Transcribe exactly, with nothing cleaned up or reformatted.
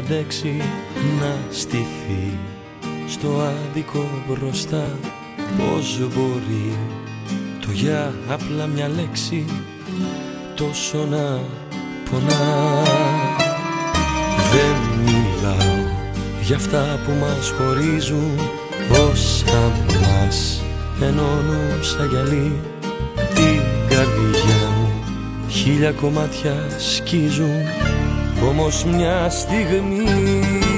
αντέξει να στηθεί στο άδικο μπροστά. Πώς μπορεί το για απλά μια λέξη τόσο να πονά. Δεν μιλάω για αυτά που μας χωρίζουν, όσα μας ενώνουν σαν γυαλί. Την καρδιά μου χίλια κομμάτια σκίζουν, όμως μια στιγμή